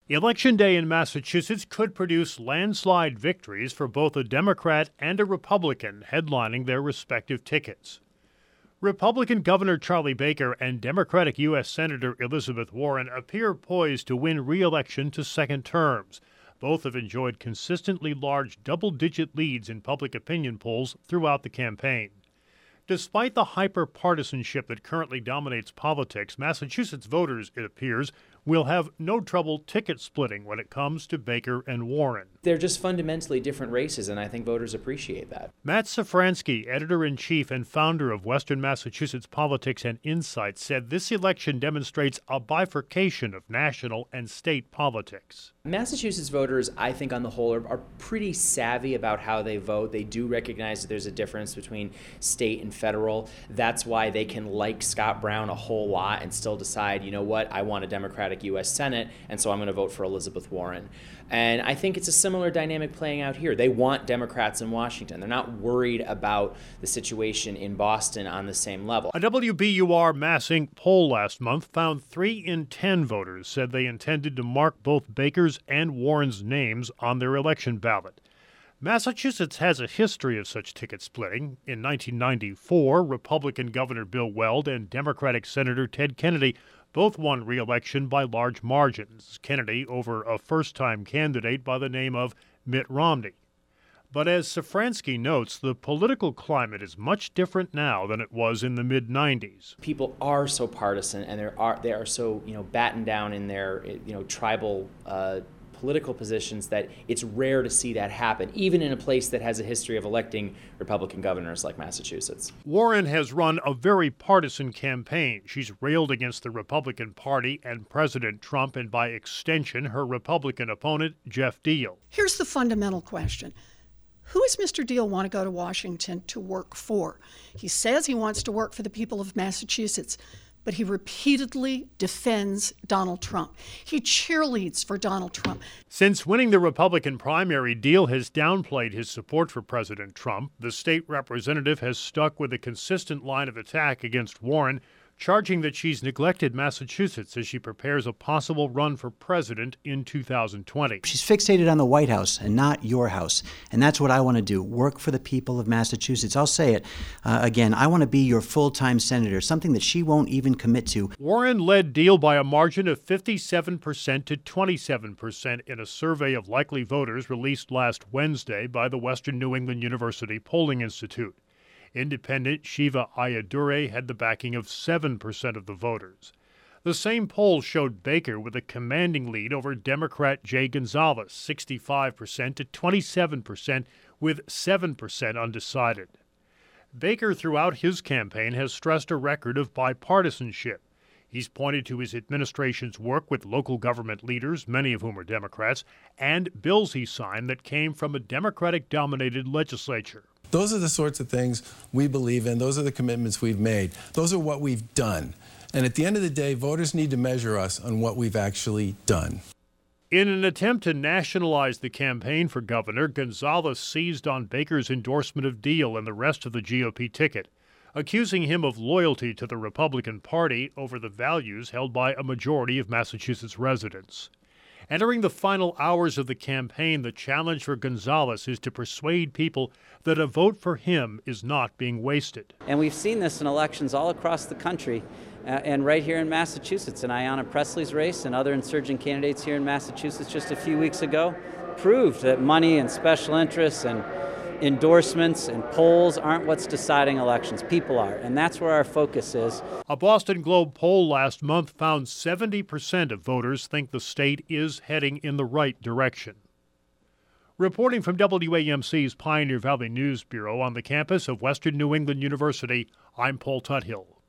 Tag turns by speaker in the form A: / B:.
A: Election day in Massachusetts could produce landslide victories for both a Democrat and a Republican headlining their respective tickets. Republican Governor Charlie Baker and Democratic U.S. Senator Elizabeth Warren appear poised to win re-election to second terms. Both have enjoyed consistently large double-digit leads in public opinion polls throughout the campaign. Despite the hyper-partisanship that currently dominates politics, Massachusetts voters, it appears, will have no trouble ticket splitting when it comes to Baker and Warren.
B: They're just fundamentally different races, and I think voters appreciate that.
A: Matt Safransky, editor-in-chief and founder of Western Massachusetts Politics and Insights, said this election demonstrates a bifurcation of national and state politics.
B: Massachusetts voters, I think on the whole, are pretty savvy about how they vote. They do recognize that there's a difference between state and federal. That's why they can like Scott Brown a whole lot and still decide, you know what, I want a Democratic U.S. Senate, and so I'm going to vote for Elizabeth Warren. And I think it's a similar dynamic playing out here. They want Democrats in Washington. They're not worried about the situation in Boston on the same level.
A: A WBUR Mass Inc. poll last month found 3 in 10 voters said they intended to mark both Baker's and Warren's names on their election ballot. Massachusetts has a history of such ticket splitting. In 1994, Republican Governor Bill Weld and Democratic Senator Ted Kennedy both won re-election by large margins, Kennedy over a first-time candidate by the name of Mitt Romney. But as Safransky notes, the political climate is much different now than it was in the mid-'90s.
B: People are so partisan, and they are so battened down in their tribal political positions that it's rare to see that happen, even in a place that has a history of electing Republican governors like Massachusetts.
A: Warren has run a very partisan campaign. She's railed against the Republican Party and President Trump and, by extension, her Republican opponent, Jeff Deal.
C: Here's the fundamental question. Who does Mr. Deal want to go to Washington to work for? He says he wants to work for the people of Massachusetts, but he repeatedly defends Donald Trump. He cheerleads for Donald Trump.
A: Since winning the Republican primary, Deal has downplayed his support for President Trump. The state representative has stuck with a consistent line of attack against Warren, charging that she's neglected Massachusetts as she prepares a possible run for president in 2020.
D: She's fixated on the White House and not your house. And that's what I want to do, work for the people of Massachusetts. I'll say it again, I want to be your full-time senator, something that she won't even commit to.
A: Warren led Deal by a margin of 57% to 27% in a survey of likely voters released last Wednesday by the Western New England University Polling Institute. Independent Shiva Ayyadurai had the backing of 7% of the voters. The same poll showed Baker with a commanding lead over Democrat Jay Gonzalez, 65% to 27%, with 7% undecided. Baker, throughout his campaign, has stressed a record of bipartisanship. He's pointed to his administration's work with local government leaders, many of whom are Democrats, and bills he signed that came from a Democratic-dominated legislature.
E: Those are the sorts of things we believe in. Those are the commitments we've made. Those are what we've done. And at the end of the day, voters need to measure us on what we've actually done.
A: In an attempt to nationalize the campaign for governor, Gonzalez seized on Baker's endorsement of Deal and the rest of the GOP ticket, accusing him of loyalty to the Republican Party over the values held by a majority of Massachusetts residents. Entering the final hours of the campaign, the challenge for Gonzalez is to persuade people that a vote for him is not being wasted.
F: And we've seen this in elections all across the country and right here in Massachusetts. And Ayanna Pressley's race and other insurgent candidates here in Massachusetts just a few weeks ago proved that money and special interests and endorsements and polls aren't what's deciding elections. People are, and that's where our focus is.
A: A Boston Globe poll last month found 70% of voters think the state is heading in the right direction. Reporting from WAMC's Pioneer Valley News Bureau on the campus of Western New England University, I'm Paul Tuthill.